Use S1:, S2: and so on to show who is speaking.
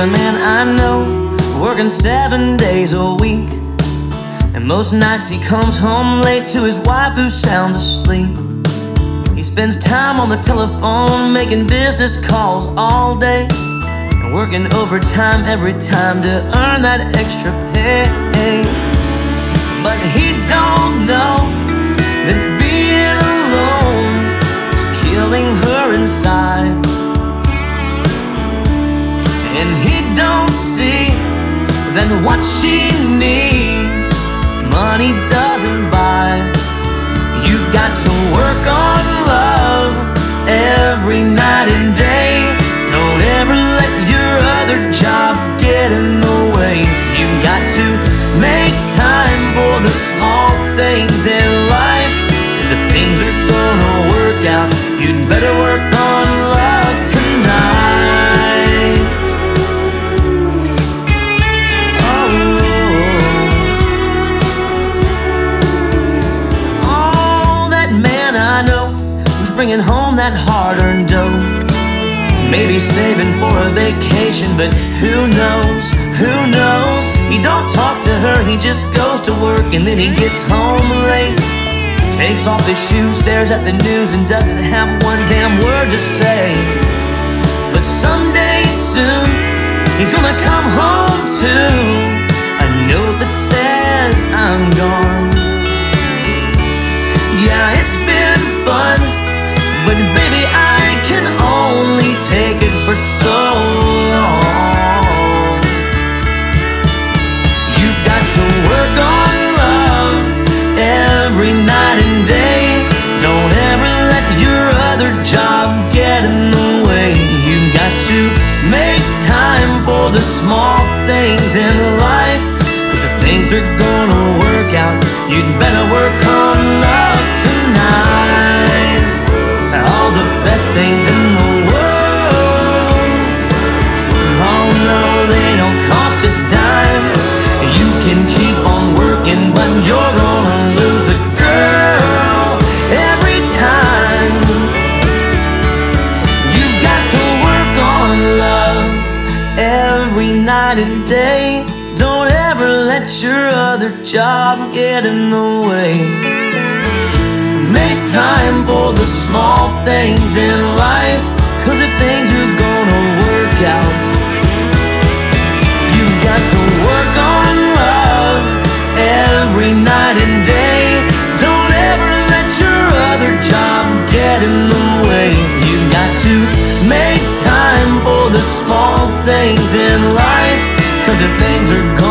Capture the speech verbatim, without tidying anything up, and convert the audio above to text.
S1: a man I know, working seven days a week, and most nights he comes home late to his wife who's sound asleep. He spends time on the telephone making business calls all day, and working overtime every time to earn that extra pay. But he don't know that being alone is killing her inside. And he don't see that what she needs, money doesn't buy. You got to work on love every night and day. Don't ever let your other job get in the way. You got to make time for the small things in life, 'cause if things are gonna work out, you'd better work on love tonight. Oh, oh, that man I know who's bringing home that hard-earned dough, maybe saving for a vacation, but who knows, who knows? He don't talk to her, he just goes to work, and then he gets home late, takes off his shoes, stares at the news, and doesn't have one damn word to say. But someday soon, he's gonna come home to a note that says, I'm gone. Yeah, it's been fun, but baby, I can only take it for so long. You've got to work on love every night and day. Don't ever let your other job get in the way. You've got to make time for the small things in life, 'cause if things are gonna work out, you'd better work on love tonight. All the best things in the world, oh no, they don't cost a dime. You can keep on working, but you're gonna lose a girl every time. You've got to work on love every night and day. Don't ever let your other job get in the way. Make time for the small things in life, 'cause if things are gonna work out, you've got to work on love every night and day. Don't ever let your other job get in the way. You've got to make time for the small things in life, 'cause if things are gonna